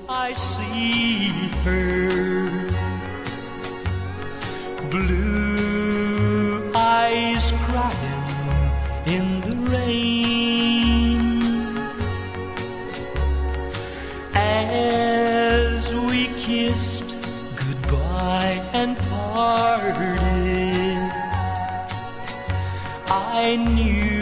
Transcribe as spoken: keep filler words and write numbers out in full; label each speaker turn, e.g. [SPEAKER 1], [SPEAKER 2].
[SPEAKER 1] I see her, blue eyes crying in the rain, as we kissed goodbye and parted. I knew